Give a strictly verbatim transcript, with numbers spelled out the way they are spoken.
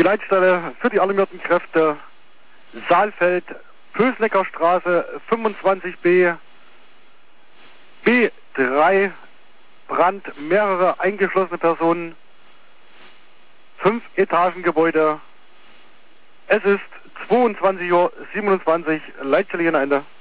Leitstelle für die alarmierten Kräfte Saalfeld, Pösnecker Straße fünfundzwanzig b, B drei, Brand, mehrere eingeschlossene Personen, fünf Etagengebäude. Es ist zweiundzwanzig Uhr siebenundzwanzig, Leitstelle hier Ende.